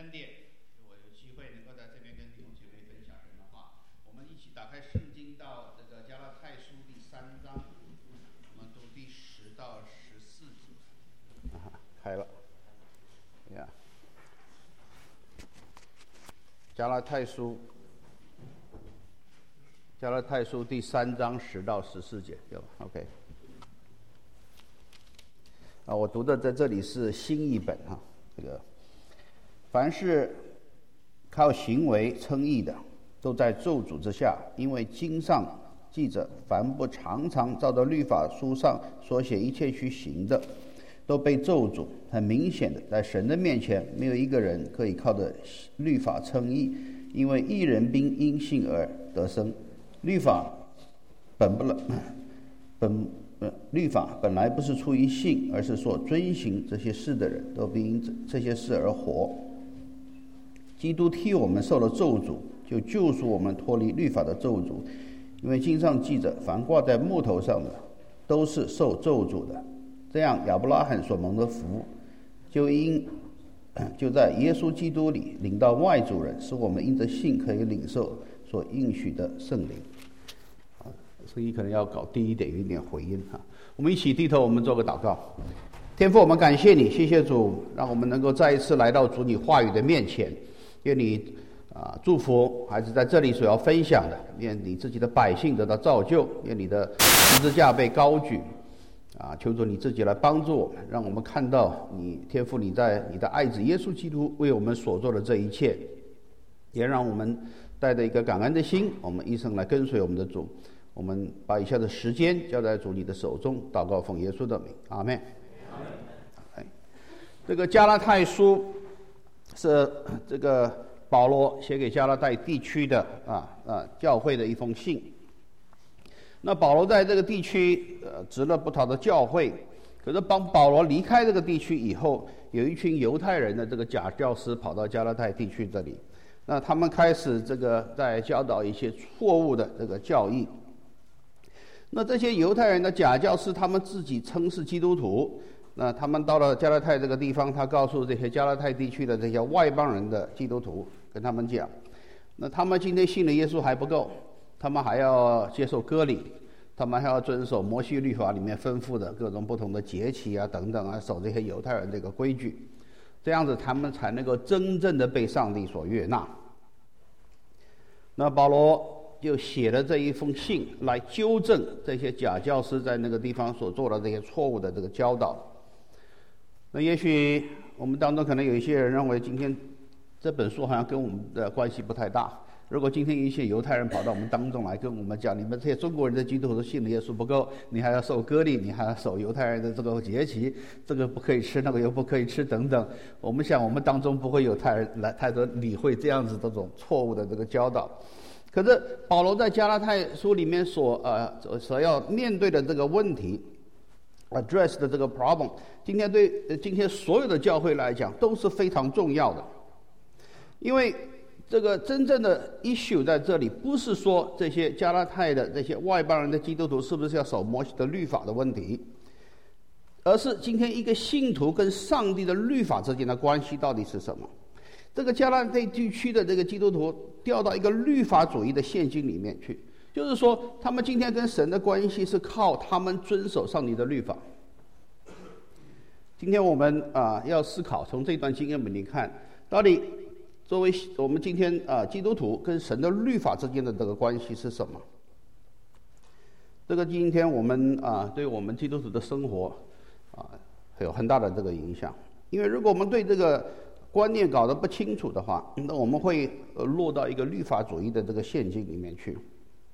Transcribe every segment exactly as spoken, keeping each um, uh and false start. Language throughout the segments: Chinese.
恩典，我有机会能够在这边跟弟兄姐妹分享神的话。我们一起打开圣经到这个加拉太书第三章，我们读第十到十四节。 啊，开了，呀、yeah. 加拉太书，加拉太书第三章十到十四节，有 OK。啊，我读的在这里是新译本哈，这个凡是靠行为称义的，都在咒诅之下，因为经上记着，凡不常常照着律法书上所写一切去行的，都被咒诅。很明显的，在神的面前，没有一个人可以靠着律法称义，因为义人并因信而得生。律法本不本。律法本来不是出于信，而是说遵行这些事的人都必因这些事而活。基督替我们受了咒诅，就救赎我们脱离律法的咒诅，因为经上记着，凡挂在木头上的都是受咒诅的。这样亚伯拉罕所蒙的福，就因就在耶稣基督里领到外族人，使我们因着信可以领受所应许的圣灵。所以可能要搞低一点，有一点回音哈。我们一起低头，我们做个祷告。天父，我们感谢你，谢谢主，让我们能够再一次来到主你话语的面前。愿你啊祝福孩子在这里所要分享的，愿你自己的百姓得到造就，愿你的十字架被高举啊！求主你自己来帮助我们，让我们看到你天父你在你的爱子耶稣基督为我们所做的这一切，也让我们带着一个感恩的心，我们一生来跟随我们的主。我们把以下的时间交在主你的手中，祷告奉耶稣的名，阿们。这个加拉太书是这个保罗写给加拉太地区的啊啊教会的一封信。那保罗在这个地区呃植了不少的教会，可是当保罗离开这个地区以后，有一群犹太人的这个假教师跑到加拉太地区这里，那他们开始这个在教导一些错误的这个教义。那这些犹太人的假教师，他们自己称是基督徒。那他们到了加拉太这个地方，他告诉这些加拉太地区的这些外邦人的基督徒，跟他们讲，那他们今天信了耶稣还不够，他们还要接受割礼，他们还要遵守摩西律法里面吩咐的各种不同的节期啊等等啊，守这些犹太人这个规矩，这样子他们才能够真正的被上帝所悦纳。那保罗就写了这一封信来纠正这些假教师在那个地方所做的这些错误的这个教导。那也许我们当中可能有一些人认为，今天这本书好像跟我们的关系不太大。如果今天一些犹太人跑到我们当中来跟我们讲，你们这些中国人的基督徒信了耶稣不够，你还要受割礼，你还要守犹太人的这个节期，这个不可以吃，那个又不可以吃等等，我们想我们当中不会有太人来太多理会这样子这种错误的这个教导。可是保罗在加拉太书里面所呃所要面对的这个问题 ，address 的这个 problem， 今天对今天所有的教会来讲都是非常重要的，因为这个真正的 issue 在这里不是说这些加拉太的这些外邦人的基督徒是不是要守摩西的律法的问题，而是今天一个信徒跟上帝的律法之间的关系到底是什么。这个加拉太地区的这个基督徒掉到一个律法主义的陷阱里面去，就是说他们今天跟神的关系是靠他们遵守上帝的律法。今天我们啊、呃、要思考，从这段经验里看，到底作为我们今天啊、呃、基督徒跟神的律法之间的这个关系是什么？这个今天我们啊、呃、对我们基督徒的生活啊、呃、有很大的这个影响，因为如果我们对这个观念搞得不清楚的话，那我们会呃落到一个律法主义的这个陷阱里面去。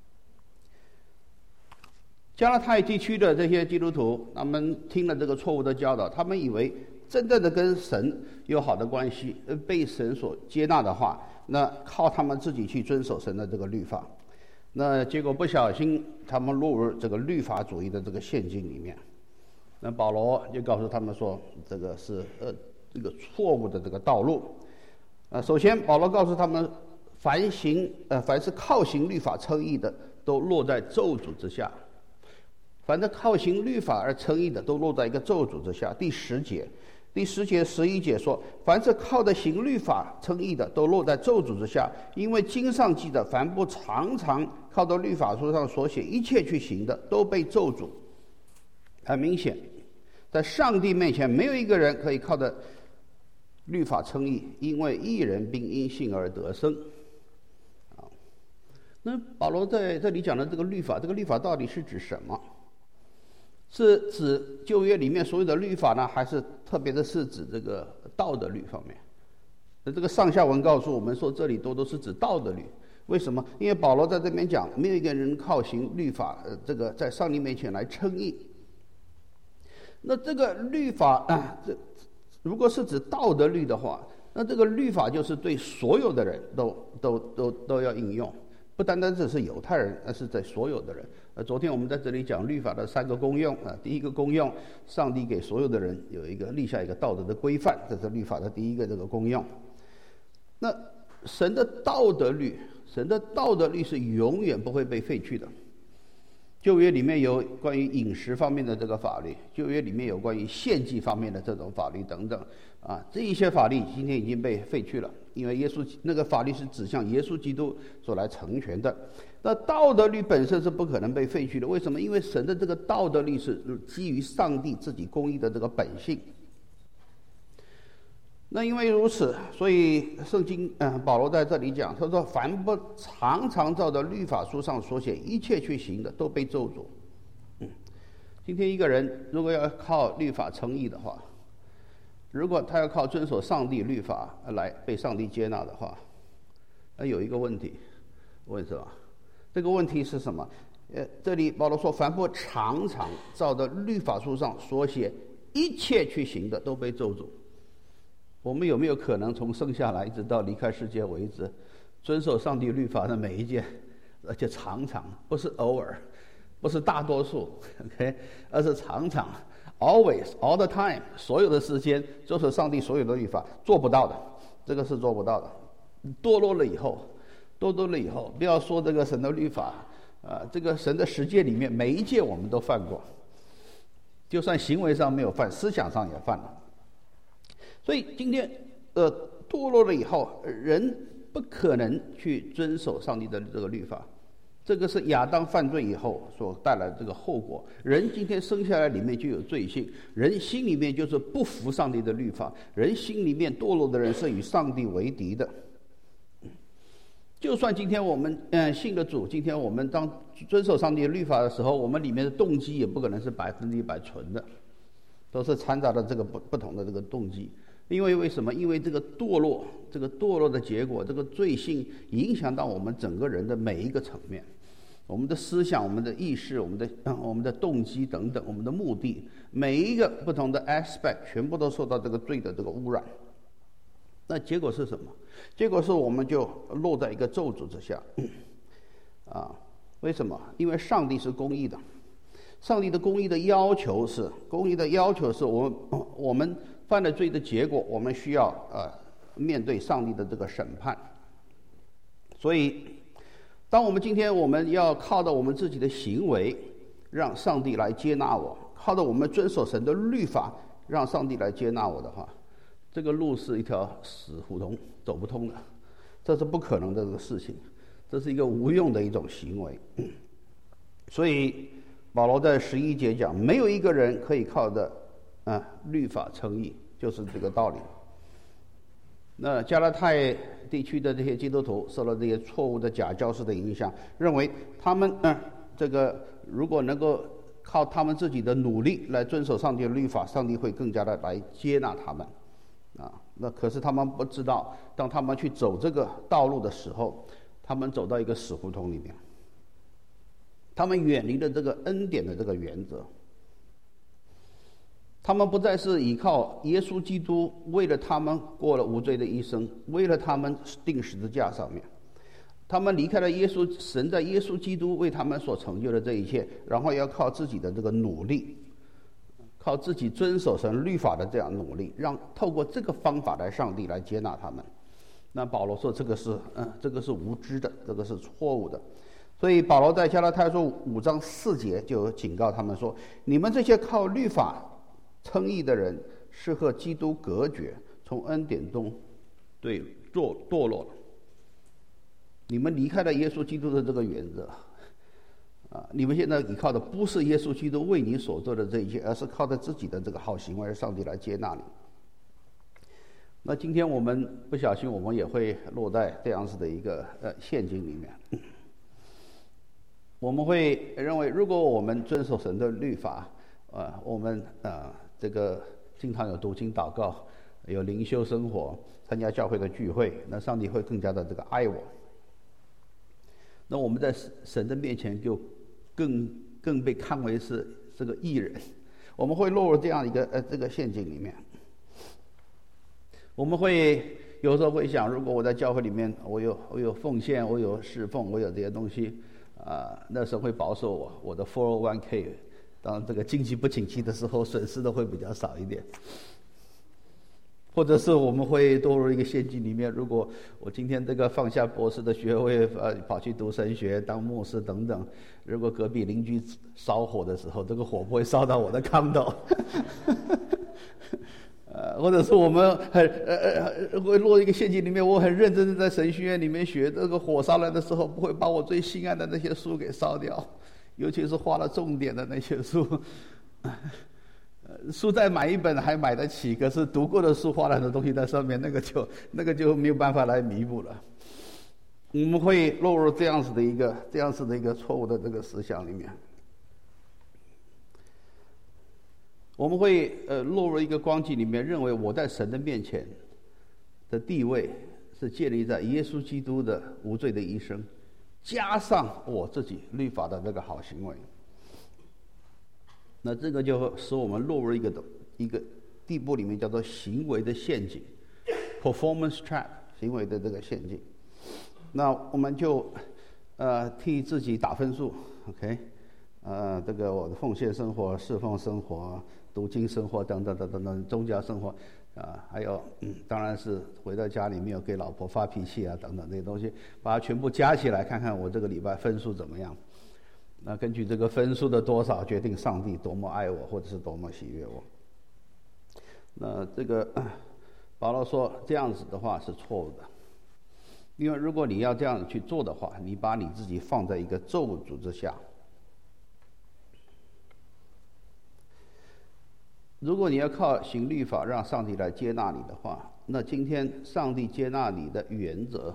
加拉太地区的这些基督徒，他们听了这个错误的教导，他们以为真正的跟神有好的关系，呃，被神所接纳的话，那靠他们自己去遵守神的这个律法。那结果不小心，他们落入这个律法主义的这个陷阱里面。那保罗就告诉他们说，这个是呃。这个错误的这个道路，呃，首先保罗告诉他们，凡行呃凡是靠行律法称义的，都落在咒诅之下；凡是靠行律法而称义的，都落在一个咒诅之下。第十节， 第十节、十一节说，凡是靠着行律法称义的，都落在咒诅之下，因为经上记的，凡不常常靠着律法书上所写一切去行的，都被咒诅。很明显，在上帝面前，没有一个人可以靠着律法称义，因为义人并因信而得生。啊，那保罗在这里讲的这个律法，这个律法到底是指什么？是指旧约里面所有的律法呢，还是特别的是指这个道德律方面？那这个上下文告诉我们说，这里都都是指道德律。为什么？因为保罗在这边讲，没有一个人靠行律法，呃，这个在上帝面前来称义。那这个律法啊，这如果是指道德律的话，那这个律法就是对所有的人都都都都要应用，不单单只是犹太人，而是在所有的人。呃，昨天我们在这里讲律法的三个功用啊，第一个功用，上帝给所有的人有一个立下一个道德的规范，这是律法的第一个这个功用。那神的道德律，神的道德律是永远不会被废去的。旧约里面有关于饮食方面的这个法律，旧约里面有关于献祭方面的这种法律等等啊，这一些法律今天已经被废去了，因为耶稣那个法律是指向耶稣基督所来成全的。那道德律本身是不可能被废去的，为什么？因为神的这个道德律是基于上帝自己公义的这个本性。那因为如此，所以圣经嗯，保罗在这里讲，他说：“凡不常常照着律法书上所写一切去行的，都被咒诅。”嗯，今天一个人如果要靠律法称义的话，如果他要靠遵守上帝律法来被上帝接纳的话，那有一个问题，问什么？这个问题是什么？呃，这里保罗说：“凡不常常照着律法书上所写一切去行的，都被咒诅。”我们有没有可能从生下来一直到离开世界为止，遵守上帝律法的每一件，而且常常，不是偶尔，不是大多数 ，OK， 而是常常 ，always all the time， 所有的时间遵守上帝所有的律法，做不到的，这个是做不到的。堕落了以后，堕落了以后，不要说这个神的律法，啊、呃，这个神的十诫里面每一诫我们都犯过，就算行为上没有犯，思想上也犯了。所以今天，呃，堕落了以后，人不可能去遵守上帝的这个律法，这个是亚当犯罪以后所带来的这个后果。人今天生下来里面就有罪性，人心里面就是不服上帝的律法，人心里面堕落的人是与上帝为敌的。就算今天我们嗯、呃、信了主，今天我们当遵守上帝的律法的时候，我们里面的动机也不可能是百分之一百纯的，都是掺杂了这个不不同的这个动机。因为为什么？因为这个堕落，这个堕落的结果，这个罪性影响到我们整个人的每一个层面，我们的思想、我们的意识、我们的、嗯、我们的动机等等，我们的目的，每一个不同的 aspect 全部都受到这个罪的这个污染。那结果是什么？结果是我们就落在一个咒诅之下。啊，为什么？因为上帝是公义的，上帝的公义的要求是，公义的要求是我们我们。犯了罪的结果，我们需要呃面对上帝的这个审判。所以，当我们今天我们要靠着我们自己的行为，让上帝来接纳我，靠着我们遵守神的律法，让上帝来接纳我的话，这个路是一条死胡同，走不通的，这是不可能的这个事情，这是一个无用的一种行为。所以，保罗在十一节讲，没有一个人可以靠着。啊，律法称义就是这个道理。那加拉太地区的这些基督徒受了这些错误的假教师的影响，认为他们嗯、呃，这个如果能够靠他们自己的努力来遵守上帝的律法，上帝会更加的来接纳他们。啊，那可是他们不知道，当他们去走这个道路的时候，他们走到一个死胡同里面，他们远离了这个恩典的这个原则。他们不再是依靠耶稣基督为了他们过了无罪的一生，为了他们钉十字架上面，他们离开了耶稣，神在耶稣基督为他们所成就的这一切，然后要靠自己的这个努力，靠自己遵守神律法的这样努力，让透过这个方法来上帝来接纳他们。那保罗说这个是嗯，这个是无知的，这个是错误的。所以保罗在加拉太书五章四节就警告他们说：你们这些靠律法称义的人， 是和基督隔绝，从恩典中对堕堕落了。你们离开了耶稣基督的这个原则，啊，你们现在依靠的不是耶稣基督为你所做的这一切，而是靠着自己的这个好行为，上帝来接纳你。那今天我们不小心，我们也会落在这样子的一个呃陷阱里面。我们会认为，如果我们遵守神的律法，呃，我们呃这个经常有读经祷告，有灵修生活，参加教会的聚会，那上帝会更加的这个爱我。那我们在神的面前就更更被看为是这个义人，我们会落入这样一个呃这个陷阱里面。我们会有时候会想，如果我在教会里面，我有我有奉献，我有侍奉，我有这些东西，啊、呃，那神会保守我，我的 四零一 k， 当这个经济不景气的时候，损失的会比较少一点。或者是我们会堕入一个陷阱里面，如果我今天这个放下博士的学位，呃，跑去读神学、当牧师等等，如果隔壁邻居烧火的时候，这个火不会烧到我的炕头。呃，或者是我们很呃呃会落一个陷阱里面，我很认真的在神学院里面学，这个火烧来的时候，不会把我最心爱的那些书给烧掉，尤其是画了重点的那些书。书再买一本还买得起，可是读过的书画了很多东西在上面，那个就那个就没有办法来弥补了。我们会落入这样子的一个这样子的一个错误的这个思想里面。我们会呃落入一个光景里面，认为我在神的面前的地位是建立在耶稣基督的无罪的一生，加上我自己律法的这个好行为。那这个就使我们落入一个一个地步里面，叫做行为的陷阱 （performance trap）， 行为的这个陷阱。那我们就呃替自己打分数 ，OK， 呃，这个我的奉献生活、侍奉生活、读经生活等等等等等宗教生活，啊、呃，还有、嗯、当然是回到家里没有给老婆发脾气啊等等这些东西，把它全部加起来，看看我这个礼拜分数怎么样。那根据这个分数的多少，决定上帝多么爱我，或者是多么喜悦我。那这个保罗说，这样子的话是错误的，因为如果你要这样去做的话，你把你自己放在一个咒诅之下。如果你要靠行律法让上帝来接纳你的话，那今天上帝接纳你的原则，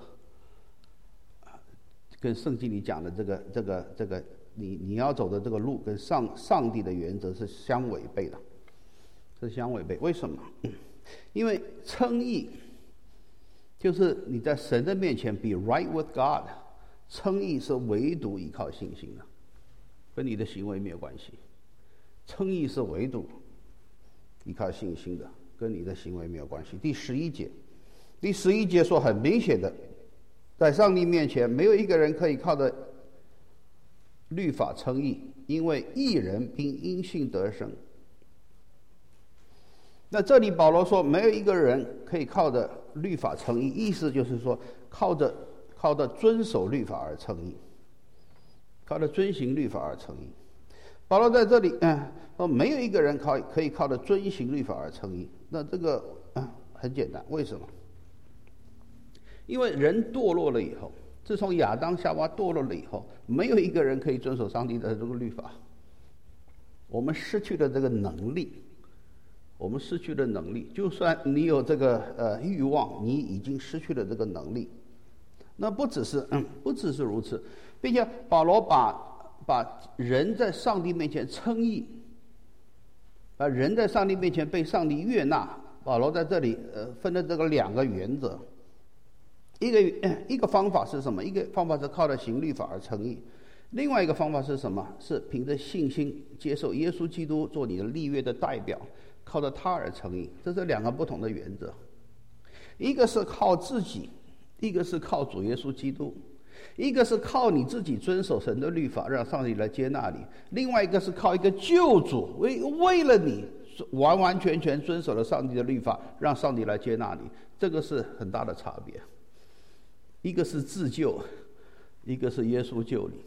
跟圣经里讲的这个这个这个。你你要走的这个路跟上上帝的原则是相违背的，是相违背。为什么？因为称义就是你在神的面前 be right with God， 称义是唯独依靠信心的，跟你的行为没有关系。称义是唯独依靠信心的，跟你的行为没有关系。第十一节，第十一节说很明显的，在上帝面前没有一个人可以靠着律法称义，因为义人凭因信得生。那这里保罗说，没有一个人可以靠着律法称义，意思就是说，靠着靠着遵守律法而称义，靠着遵行律法而称义。保罗在这里，嗯，说没有一个人靠可以靠着遵行律法而称义。那这个，嗯，很简单，为什么？因为人堕落了以后。自从亚当夏娃堕落了以后，没有一个人可以遵守上帝的这个律法。我们失去了这个能力，我们失去了能力。就算你有这个呃欲望，你已经失去了这个能力。那不只是嗯，不只是如此，并且保罗把把人在上帝面前称义，啊，人在上帝面前被上帝悦纳。保罗在这里呃分了这个两个原则。一个一个方法是什么？一个方法是靠着行律法而称义，另外一个方法是什么？是凭着信心接受耶稣基督做你的立约的代表，靠着他而称义。这是两个不同的原则，一个是靠自己，一个是靠主耶稣基督。一个是靠你自己遵守神的律法，让上帝来接纳你；另外一个是靠一个救主，为为了你完完全全遵守了上帝的律法，让上帝来接纳你。这个是很大的差别。一个是自救，一个是耶稣救你。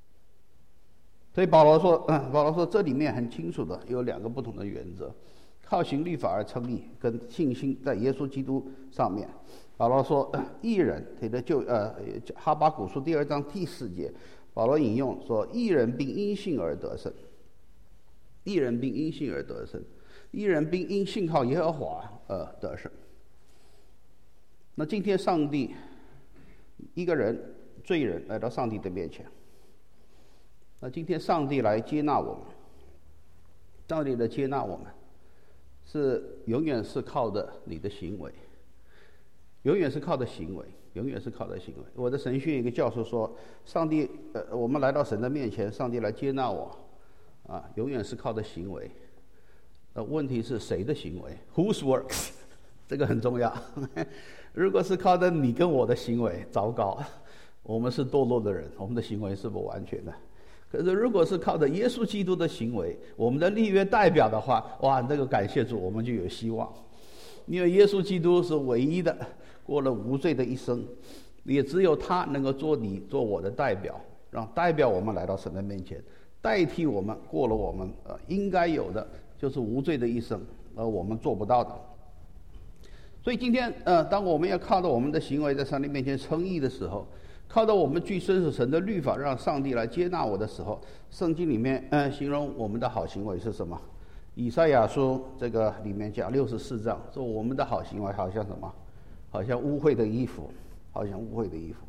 所以保罗说，嗯，保罗说这里面很清楚的有两个不同的原则： 靠行律法而称义，跟信心在耶稣基督上面。保罗说，义人他的就呃哈巴谷书第二章第四节，保罗引用说，义人并因信而得胜，义人并因信而得胜，义人并因信靠耶和华而得胜。那今天上帝一个人罪人来到上帝的面前，那今天上帝来接纳我们，上帝的接纳我们是永远是靠着你的行为，永远是靠的行为，永远是靠的行为。我的神学一个教授说，上帝呃，我们来到神的面前，上帝来接纳我，啊，永远是靠的行为。那问题是谁的行为 ？Whose works？ 这个很重要。如果是靠着你跟我的行为，糟糕，我们是堕落的人，我们的行为是不完全的。可是如果是靠着耶稣基督的行为，我们的立约代表的话，哇，这个感谢主，我们就有希望。因为耶稣基督是唯一的过了无罪的一生，也只有他能够做你做我的代表，让代表我们来到神的面前，代替我们过了我们呃应该有的就是无罪的一生，而我们做不到的。所以今天呃，当我们要靠着我们的行为在上帝面前称义的时候，靠着我们去遵守神的律法，让上帝来接纳我的时候，圣经里面呃形容我们的好行为是什么？以赛亚书这个里面讲六十四章说，我们的好行为好像什么？好像污秽的衣服，好像污秽的衣服。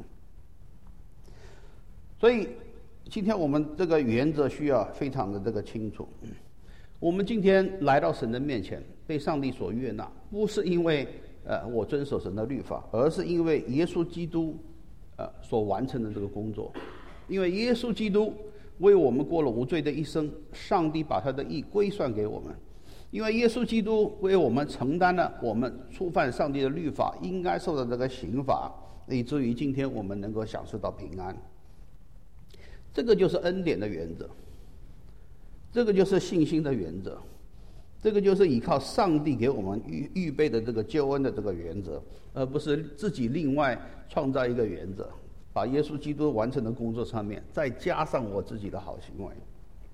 所以今天我们这个原则需要非常的这个清楚。我们今天来到神的面前，被上帝所悦纳，不是因为呃我遵守神的律法，而是因为耶稣基督呃所完成的这个工作。因为耶稣基督为我们过了无罪的一生，上帝把他的义归算给我们。因为耶稣基督为我们承担了我们触犯上帝的律法应该受到这个刑罚，以至于今天我们能够享受到平安。这个就是恩典的原则，这个就是信心的原则，这个就是依靠上帝给我们预预备的这个救恩的这个原则，而不是自己另外创造一个原则，把耶稣基督完成的工作上面再加上我自己的好行为。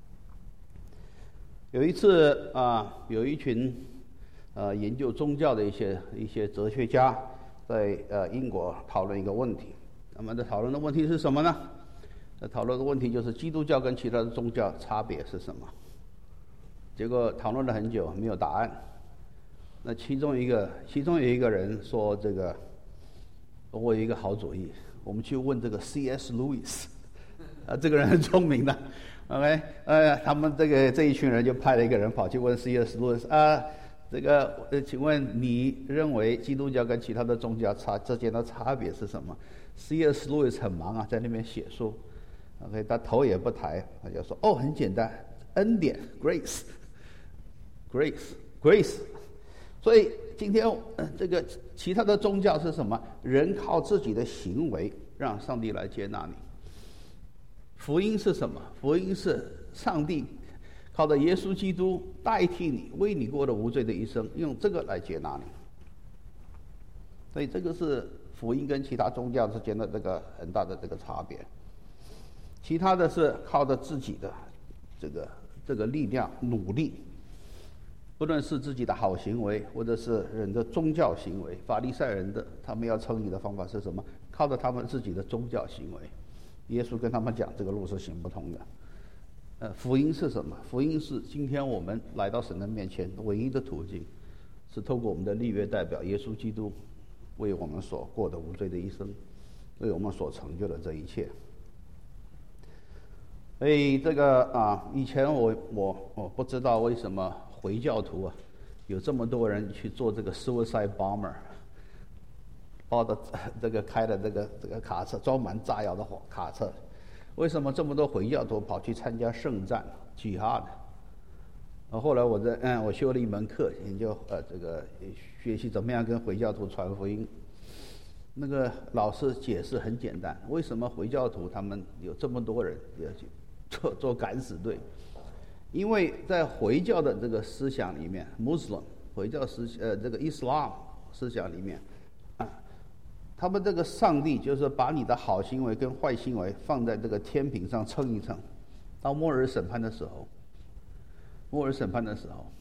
有一次啊，有一群呃研究宗教的一些一些哲学家在呃英国讨论一个问题。那么在讨论的问题是什么呢？在讨论的问题就是基督教跟其他的宗教差别是什么？结果讨论了很久没有答案。那其中一个其中有一个人说，这个我有一个好主意，我们去问这个 C S Lewis， 啊，这个人很聪明的。OK， 呃，他们这个这一群人就派了一个人跑去问 C S Lewis 啊，这个呃，请问你认为基督教跟其他的宗教差之间的差别是什么 ？C S Lewis 很忙啊，在那边写书。OK， 他头也不抬，他就说：“哦，很简单，恩典 ，grace，grace，grace。”所以今天、呃、这个其他的宗教是什么？人靠自己的行为让上帝来接纳你。福音是什么？福音是上帝靠着耶稣基督代替你，为你过了无罪的一生，用这个来接纳你。所以这个是福音跟其他宗教之间的这个很大的这个差别。其他的是靠着自己的这个这个力量努力，不论是自己的好行为，或者是人的宗教行为。法利赛人的他们要称义的方法是什么？靠着他们自己的宗教行为。耶稣跟他们讲，这个路是行不通的。呃，福音是什么？福音是今天我们来到神的面前唯一的途径，是透过我们的立约代表耶稣基督为我们所过的无罪的一生，为我们所成就的这一切。所以这个啊，以前我我我不知道为什么回教徒啊有这么多人去做这个 suicide bomber。包的这个开的这个这个卡车装满炸药的卡车，为什么这么多回教徒跑去参加圣战 jihad？ 后来我在嗯我修了一门课，研究呃这个学习怎么样跟回教徒传福音。那个老师解释很简单，为什么回教徒他们有这么多人要去做做敢死队？因为在回教的这个思想里面 ，Muslim 回教思呃这个 Islam 思想里面。他们这个上帝就是把你的好行为跟坏行为放在这个天平上称一称，到末日审判的时候，末日审判的时候，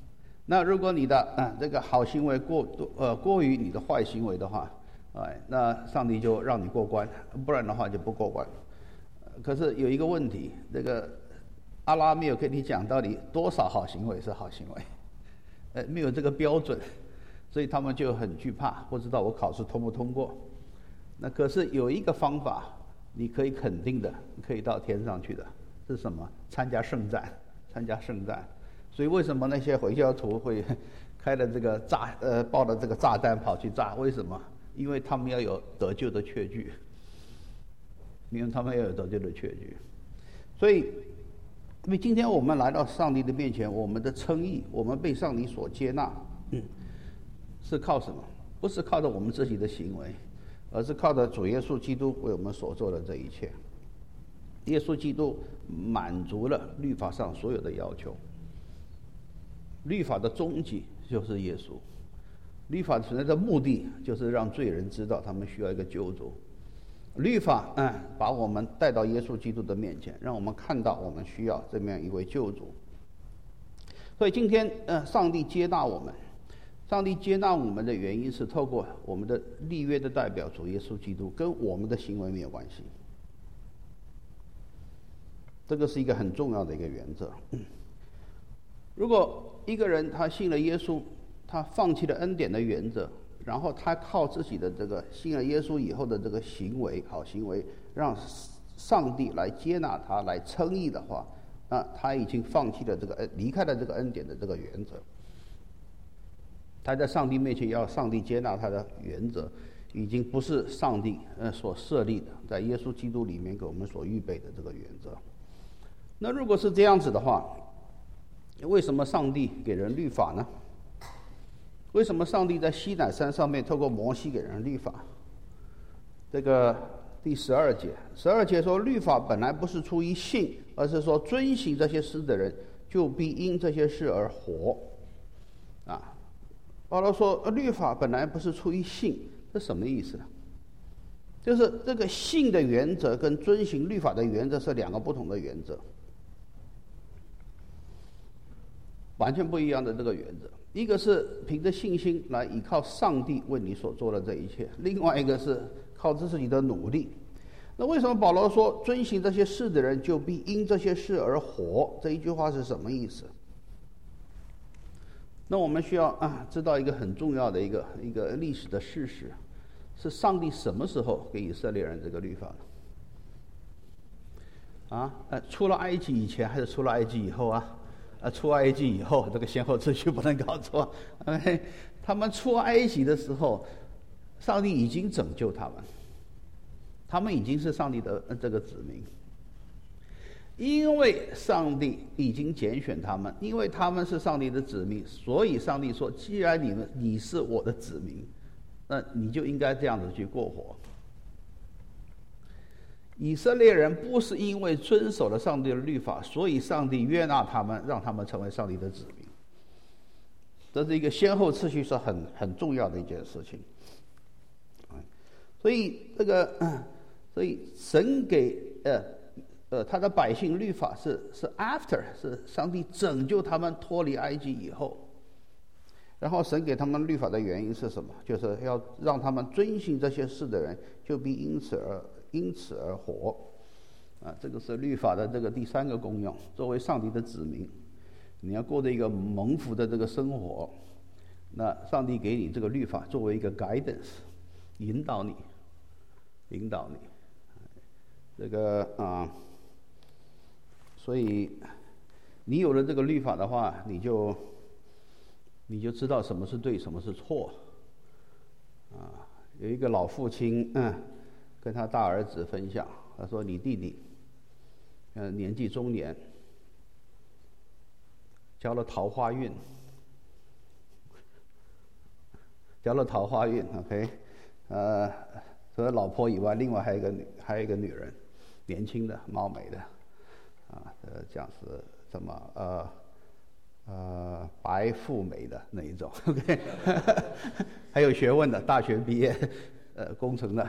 那如果你的啊这个好行为过多呃过于你的坏行为的话，哎，那上帝就让你过关，不然的话就不过关。可是有一个问题，这个阿拉没有跟你讲到底多少好行为是好行为，呃，没有这个标准，所以他们就很惧怕，不知道我考试通不通过。那可是有一个方法，你可以肯定的，可以到天上去的，是什么？参加圣战，参加圣战。所以为什么那些回教徒会开了这个炸呃抱着这个炸弹跑去炸？为什么？因为他们要有得救的确据，因为他们要有得救的确据。所以，因为今天我们来到上帝的面前，我们的称义，我们被上帝所接纳，嗯，是靠什么？不是靠着我们自己的行为，而是靠着主耶稣基督为我们所做的这一切。耶稣基督满足了律法上所有的要求。律法的终极就是耶稣，律法存在的目的就是让罪人知道他们需要一个救主。律法嗯，把我们带到耶稣基督的面前，让我们看到我们需要这么样一位救主。所以今天呃，上帝接纳我们，上帝接纳我们的原因是透过我们的立约的代表主耶稣基督，跟我们的行为没有关系。这个是一个很重要的一个原则。如果一个人他信了耶稣，他放弃了恩典的原则，然后他靠自己的这个信了耶稣以后的这个行为好行为，让上帝来接纳他，来称义的话，那他已经放弃了这个恩，离开了这个恩典的这个原则。他在上帝面前要上帝接纳他的原则，已经不是上帝呃所设立的，在耶稣基督里面给我们所预备的这个原则。那如果是这样子的话，为什么上帝给人律法呢？为什么上帝在西乃山上面透过摩西给人律法？这个第十二节，十二节说，律法本来不是出于信，而是说遵行这些事的人就必因这些事而活。啊，保罗说，律法本来不是出于信，这什么意思呢？就是这个信的原则跟遵行律法的原则是两个不同的原则。完全不一样的这个原则，一个是凭着信心来依靠上帝为你所做的这一切，另外一个是靠自己的努力。那为什么保罗说遵行这些事的人就必因这些事而活？这一句话是什么意思？那我们需要啊知道一个很重要的一个一个历史的事实，是上帝什么时候给以色列人这个律法呢？啊，呃，出了埃及以前还是出了埃及以后啊？呃，出埃及以后，这个先后次序不能搞错。OK， 他们出埃及的时候，上帝已经拯救他们，他们已经是上帝的这个子民。因为上帝已经拣选他们，因为他们是上帝的子民，所以上帝说：既然你们你是我的子民，那你就应该这样子去过活。以色列人不是因为遵守了上帝的律法，所以上帝悦纳他们，让他们成为上帝的子民。这是一个先后次序，是很很重要的一件事情。所以这个，所以神给呃呃他的百姓律法是是 after 是上帝拯救他们脱离埃及以后，然后神给他们律法的原因是什么？就是要让他们遵行这些事的人，就必因此而。因此而活，啊，这个是律法的这个第三个功用。作为上帝的子民，你要过着一个蒙福的这个生活，那上帝给你这个律法作为一个 guidance， 引导你，引导你。这个啊，所以你有了这个律法的话，你就你就知道什么是对，什么是错。啊，有一个老父亲，嗯。跟他大儿子分享，他说：“你弟弟，呃，年纪中年，交了桃花运，交了桃花运 ，OK， 呃，除了老婆以外，另外还有一个女，还有一个女人，年轻的、貌美的，啊，呃，这样是什么？呃，呃，白富美的那一种 ，OK， 还有学问的，大学毕业，呃，工程的。”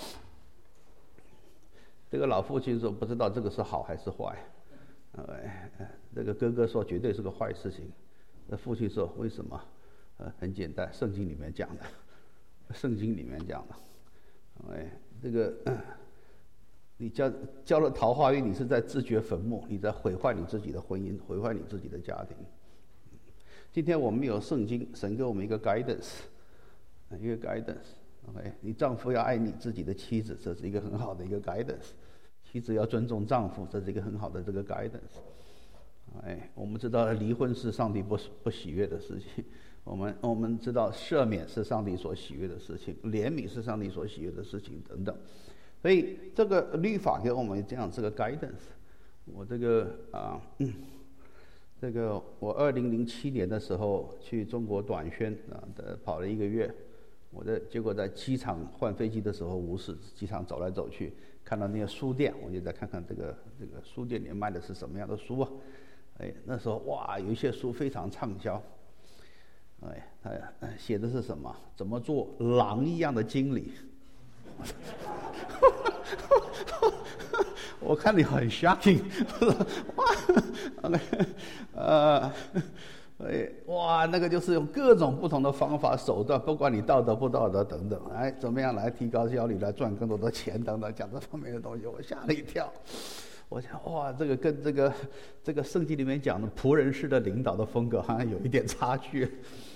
这个老父亲说：“不知道这个是好还是坏。”呃，这个哥哥说：“绝对是个坏事情。” 那父亲说：“为什么？呃，很简单，圣经里面讲的，圣经里面讲的。哎，这个、呃、你浇浇了桃花运，你是在自掘坟墓，你在毁坏你自己的婚姻，毁坏你自己的家庭。今天我们有圣经，神给我们一个 guidance， 一个 guidance。OK， 你丈夫要爱你自己的妻子，这是一个很好的一个 guidance。妻子要尊重丈夫，这是一个很好的这个 guidance。哎，我们知道离婚是上帝不不喜悦的事情，我们我们知道赦免是上帝所喜悦的事情，怜悯是上帝所喜悦的事情等等。所以这个律法给我们这样这个 guidance。我这个啊，嗯、这个我二零零七年的时候去中国短宣啊，跑了一个月。我的结果在机场换飞机的时候无视，机场走来走去，看到那些书店，我就再看看这个这个书店里卖的是什么样的书啊？哎，那时候哇，有一些书非常畅销。哎，他写的是什么？怎么做狼一样的经理？我看你很 shocking， 哇，呃。哎，哇，那个就是用各种不同的方法手段，不管你道德不道德等等，哎，怎么样来提高效率，来赚更多的钱等等，讲这方面的东西，我吓了一跳。我想，哇，这个跟这个这个圣经里面讲的仆人式的领导的风格好像有一点差距。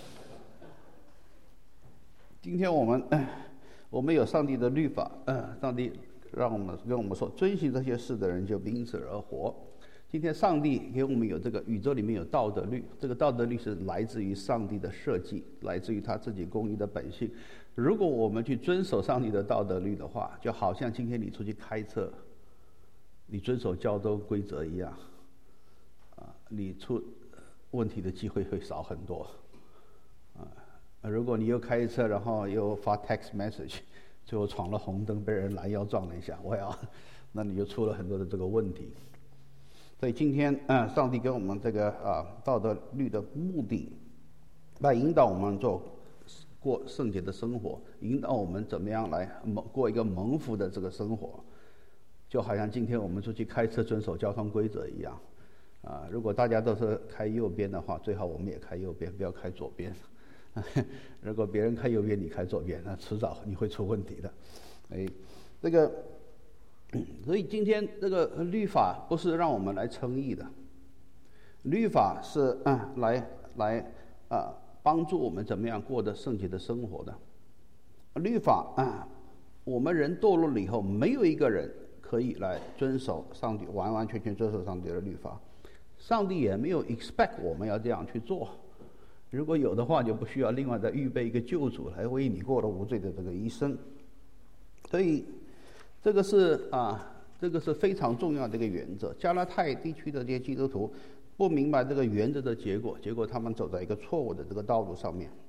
今天我们，我们有上帝的律法，嗯，上帝让我们跟我们说，遵循这些事的人就因此而活。今天上帝给我们有这个宇宙里面有道德律，这个道德律是来自于上帝的设计，来自于他自己公义的本性。如果我们去遵守上帝的道德律的话，就好像今天你出去开车，你遵守交通规则一样，啊，你出问题的机会会少很多。啊，如果你又开车，然后又发 text message， 最后闯了红灯，被人拦腰撞了一下，我要，那你就出了很多的这个问题。所以今天，嗯，上帝给我们这个啊道德律的目的，来引导我们做过圣洁的生活，引导我们怎么样来蒙过一个蒙福的这个生活，就好像今天我们出去开车遵守交通规则一样，啊，如果大家都是开右边的话，最好我们也开右边，不要开左边。如果别人开右边，你开左边，那迟早你会出问题的。哎，这个。所以今天这个律法不是让我们来称义的，律法是啊来来啊帮助我们怎么样过得圣洁的生活的。律法啊，我们人堕落了以后，没有一个人可以来遵守上帝完完全全遵守上帝的律法，上帝也没有 expect 我们要这样去做。如果有的话，就不需要另外再预备一个救主来为你过了无罪的这个一生。所以。这个是啊，这个是非常重要的一个原则。加拉太地区的这些基督徒不明白这个原则的结果，结果他们走在一个错误的这个道路上面。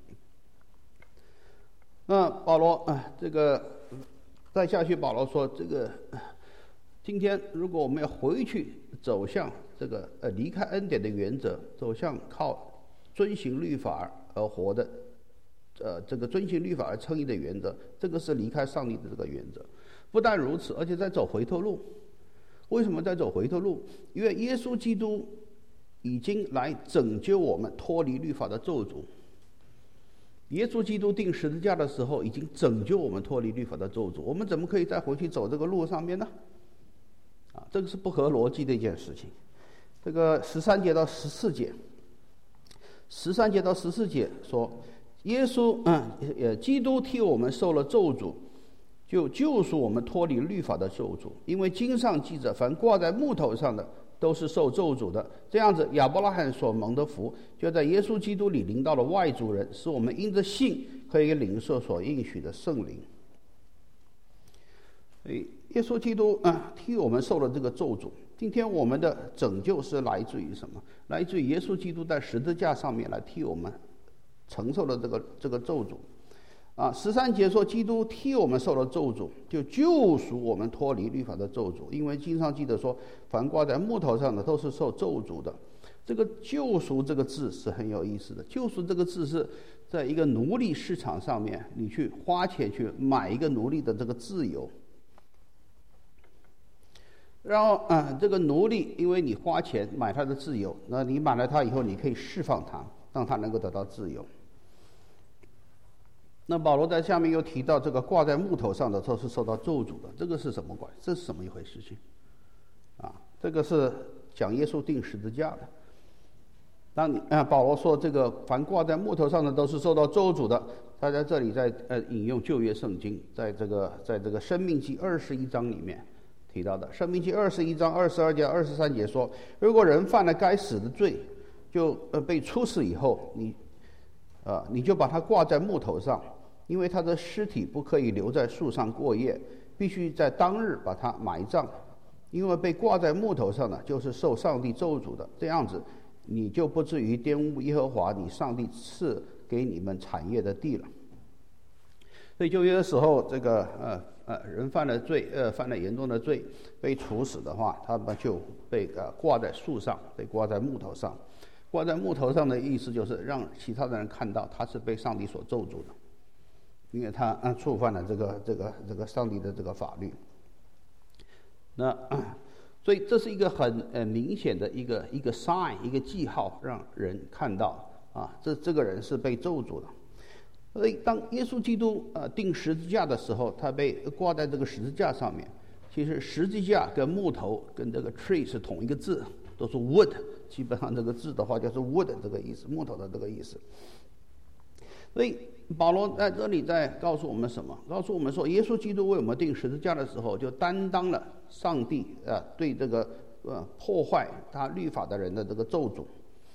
那保罗啊，这个再下去，保罗说，这个今天如果我们要回去走向这个呃离开恩典的原则，走向靠遵行律法而活的，呃，这个遵行律法而称义的原则，这个是离开上帝的这个原则。不但如此，而且在走回头路。为什么在走回头路？因为耶稣基督已经来拯救我们脱离律法的咒诅。耶稣基督钉十字架的时候，已经拯救我们脱离律法的咒诅。我们怎么可以再回去走这个路上面呢？啊，这个是不合逻辑的一件事情。这个十三节到十四节，十三节到十四节说，耶稣嗯呃基督替我们受了咒诅。就救赎我们脱离律法的咒诅，因为经上记着，凡挂在木头上的都是受咒诅的。这样子，亚伯拉罕所蒙的福，就在耶稣基督里临到了外族人，使我们因着信可以领受所应许的圣灵。所以，耶稣基督啊，替我们受了这个咒诅。今天我们的拯救是来自于什么？来自于耶稣基督在十字架上面来替我们承受了这个这个咒诅。啊，十三节说，基督替我们受了咒诅，就救赎我们脱离律法的咒诅。因为经上记得说，凡挂在木头上的都是受咒诅的。这个救赎这个字是很有意思的。救赎这个字是在一个奴隶市场上面，你去花钱去买一个奴隶的这个自由。然后啊，这个奴隶因为你花钱买他的自由，那你买了他以后，你可以释放他。 让他能够得到自由。那保罗在下面又提到，这个挂在木头上的都是受到咒诅的，这个是什么关？这是什么一回事情？啊，这个是讲耶稣钉十字架的。当你啊，保罗说这个凡挂在木头上的都是受到咒诅的，他在这里在呃引用旧约圣经，在这个在这个申命记二十一章里面提到的。申命记二十一章二十二节、二十三节说，如果人犯了该死的罪，就呃被处死以后，你啊你就把他挂在木头上，因为他的尸体不可以留在树上过夜，必须在当日把他埋葬，因为被挂在木头上的就是受上帝咒诅的，这样子你就不至于玷污耶和华你上帝赐给你们产业的地了。所以旧约的时候，这个呃呃人犯了罪，呃犯了严重的罪，被处死的话，他们就被呃挂在树上，被挂在木头上。挂在木头上的意思就是让其他的人看到他是被上帝所咒诅的，因为他呃触犯了这个这个这个上帝的这个法律。那。所以这是一个很呃明显的一个一个 sign， 一个记号，让人看到啊，这这个人是被咒诅的。所以当耶稣基督呃钉十字架的时候，他被挂在这个十字架上面。其实十字架跟木头跟这个 tree 是同一个字，都是 wood， 基本上这个字的话就是 wood 这个意思，木头的这个意思。所以保罗在这里在告诉我们什么？告诉我们说，耶稣基督为我们钉十字架的时候，就担当了上帝啊、呃、对这个呃破坏他律法的人的这个咒诅，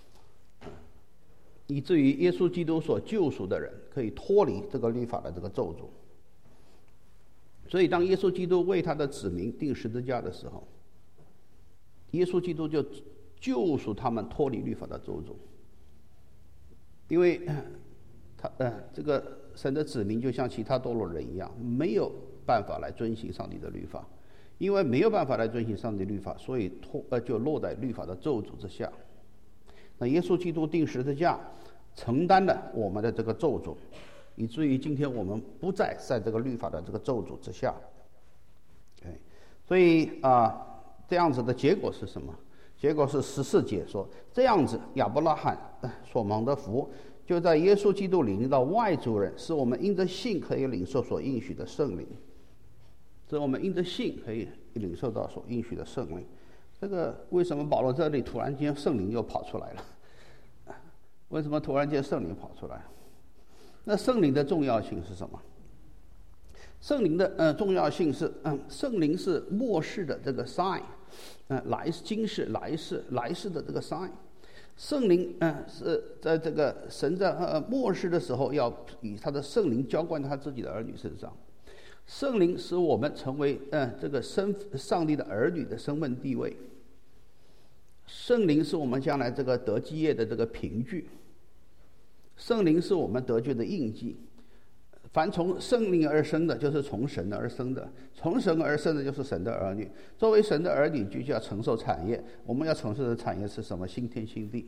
以至于耶稣基督所救赎的人可以脱离这个律法的这个咒诅。所以，当耶稣基督为他的子民钉十字架的时候，耶稣基督就救赎他们脱离律法的咒诅，因为他呃，这个神的子民就像其他堕落人一样，没有办法来遵行上帝的律法，因为没有办法来遵行上帝律法，所以脱呃就落在律法的咒诅之下。那耶稣基督钉十字架，承担了我们的这个咒诅，以至于今天我们不再在这个律法的这个咒诅之下。对，所以啊、呃，这样子的结果是什么？结果是十四节说，这样子亚伯拉罕所蒙的福，就在耶稣基督里领到外族人，使我们因着信可以领受所应许的圣灵。使我们因着信可以领受到所应许的圣灵。这个为什么保罗这里突然间圣灵又跑出来了？为什么突然间圣灵跑出来？那圣灵的重要性是什么？圣灵的呃重要性是，嗯，圣灵是末世的这个 sign， 呃，来今世来世来世的这个 sign。圣灵嗯、呃、是在这个神在呃末世的时候要以他的圣灵浇灌在他自己的儿女身上。圣灵使我们成为呃这个身上帝的儿女的身份地位。圣灵是我们将来这个得基业的这个凭据。圣灵是我们得救的印记。凡从圣灵而生的，就是从神而生的；从神而生的，就是神的儿女。作为神的儿女，就要承受产业。我们要承受的产业是什么？新天新地。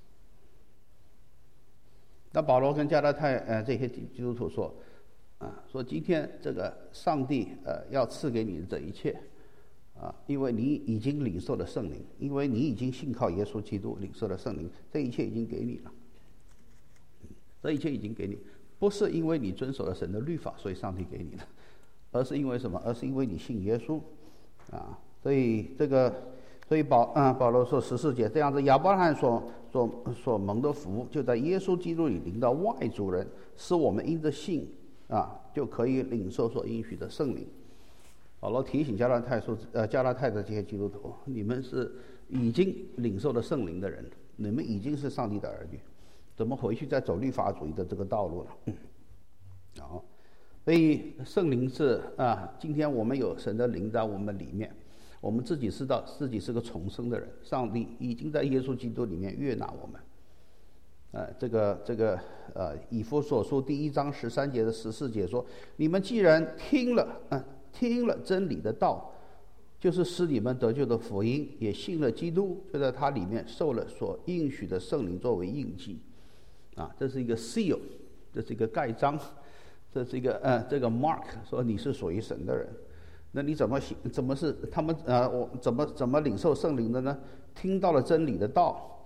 那保罗跟加拉太呃这些基督徒说，啊，说今天这个上帝呃要赐给你的这一切，啊，因为你已经领受了圣灵，因为你已经信靠耶稣基督领受了圣灵，这一切已经给你了。这一切已经给你。不是因为你遵守了神的律法，所以上帝给你的，而是因为什么？而是因为你信耶稣，啊，所以这个，所以保啊保罗说十四节这样子，亚伯拉罕所所所蒙的福，就在耶稣基督里领到外族人，使我们因着信啊，就可以领受所应许的圣灵。保罗提醒加拉太说，呃，加拉太的这些基督徒，你们是已经领受了圣灵的人，你们已经是上帝的儿女。怎么回去再走律法主义的这个道路了？嗯，好，所以圣灵是啊，今天我们有神的灵在我们里面，我们自己知道自己是个重生的人，上帝已经在耶稣基督里面悦纳我们。呃，这个这个呃，以弗所书第一章十三节的十四节说：你们既然听了啊、呃，听了真理的道，就是使你们得救的福音，也信了基督，就在他里面受了所应许的圣灵作为印记。啊，这是一个 seal， 这是一个盖章，这是一个呃这个 mark， 说你是属于神的人。那你怎么怎么是他们呃我怎么怎么领受圣灵的呢？听到了真理的道，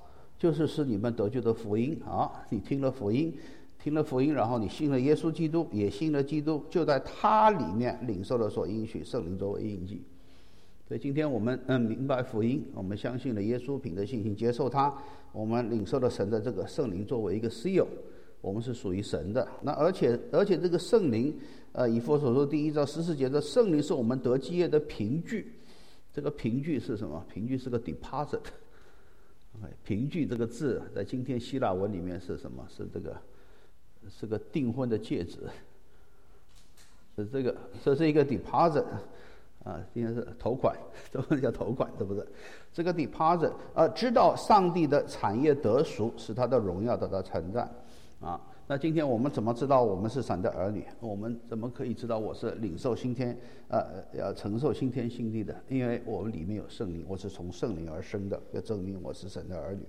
就是使你们得救的福音啊！你听了福音，听了福音，然后你信了耶稣基督，也信了基督，就在他里面领受了所应许圣灵作为印记。所以今天我们嗯明白福音，我们相信了耶稣，凭着信心接受他，我们领受了神的这个圣灵作为一个 seal， 我们是属于神的。那而且而且这个圣灵，呃，以弗所书第一章十四节的圣灵是我们得基业的凭据。这个凭据是什么？凭据是个 deposit。凭据这个字在今天希腊文里面是什么？是这个，是个订婚的戒指。是这个，这是一个 deposit， 啊，应该是头款，这不叫头款，是不是？这个 deposit， 呃，知道上帝的产业得赎，使他的荣耀得到称赞，啊。那今天我们怎么知道我们是神的儿女？我们怎么可以知道我是领受新天，呃，要承受新天新地的？因为我们里面有圣灵，我是从圣灵而生的，要证明我是神的儿女。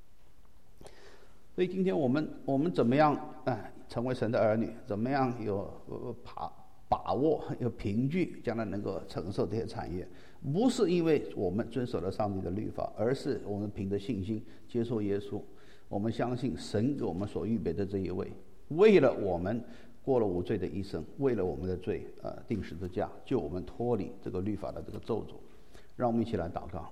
所以今天我们我们怎么样哎成为神的儿女？怎么样有把把握有凭据，将来能够承受这些产业？不是因为我们遵守了上帝的律法，而是我们凭着信心接受耶稣。我们相信神给我们所预备的这一位，为了我们过了无罪的一生，为了我们的罪，呃，定十字架，救我们脱离这个律法的这个咒诅。让我们一起来祷告。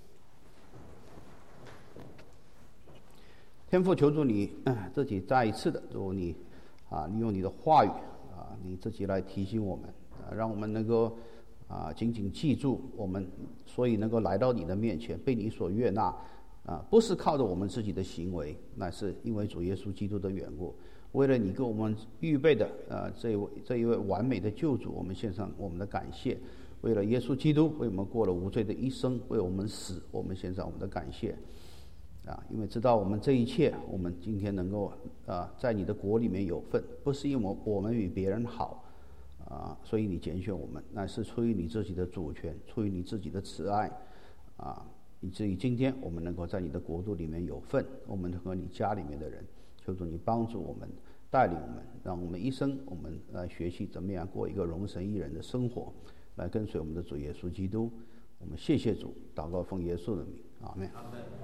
天父，求主你、呃、自己再一次的，主你啊，利用你的话语啊，你自己来提醒我们，啊、让我们能够啊紧紧记住我们，所以能够来到你的面前，被你所悦纳。啊，不是靠着我们自己的行为，乃是因为主耶稣基督的缘故。为了你给我们预备的呃这一位这一位完美的救主，我们献上我们的感谢。为了耶稣基督为我们过了无罪的一生，为我们死，我们献上我们的感谢。啊，因为知道我们这一切，我们今天能够啊在你的国里面有份，不是因为我们比别人好啊，所以你拣选我们，乃是出于你自己的主权，出于你自己的慈爱啊。以至于今天我们能够在你的国度里面有份，我们和你家里面的人，求主你帮助我们，带领我们，让我们一生我们来学习怎么样过一个荣神益人的生活，来跟随我们的主耶稣基督。我们谢谢主，祷告奉耶稣的名，阿们。